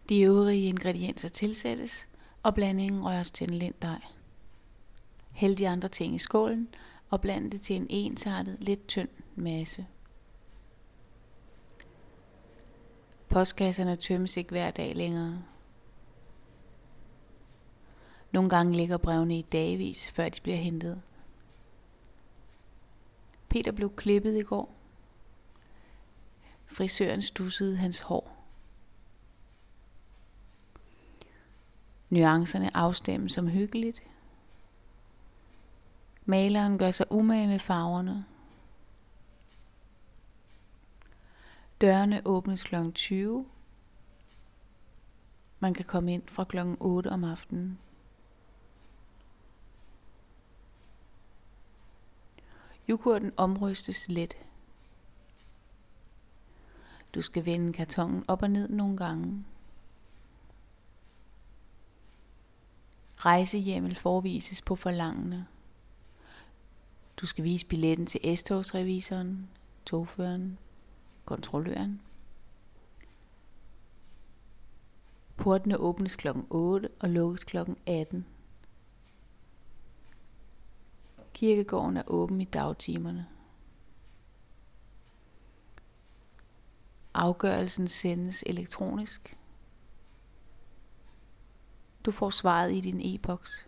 De øvrige ingredienser tilsættes, og blandingen røres til en lind dej. Hæld de andre ting i skålen og bland det til en ensartet, lidt tynd masse. Postkasserne tømmes ikke hver dag længere. Nogle gange ligger brevene i dagevis, før de bliver hentet. Peter blev klippet i går. Frisøren studsede hans hår. Nuancerne afstemmes som hyggeligt. Maleren gør sig umage med farverne. Dørene åbnes kl. 20. Man kan komme ind fra kl. 8 om aftenen. Yoghurten omrystes let. Du skal vende kartonen op og ned nogle gange. Rejsehjemmel forvises på forlangende. Du skal vise billetten til S-togsrevisoren, togføreren, kontrolløren. Portene åbnes kl. 8 og lukkes kl. 18. Kirkegården er åben i dagtimerne. Afgørelsen sendes elektronisk. Du får svaret i din e-boks.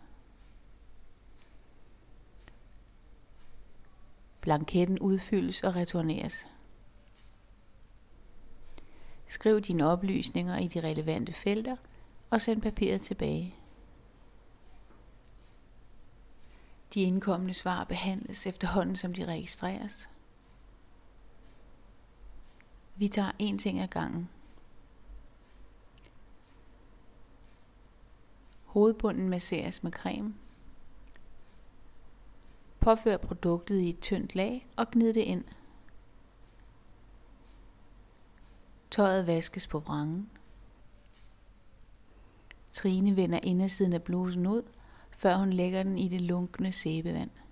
Blanketten udfyldes og returneres. Skriv dine oplysninger i de relevante felter og send papiret tilbage. De indkomne svar behandles efterhånden, som de registreres. Vi tager én ting ad gangen. Hovedbunden masseres med creme. Påfør produktet i et tyndt lag og gnid det ind. Tøjet vaskes på vrangen. Trine vender indersiden af blusen ud, før hun lægger den i det lunkne sæbevand.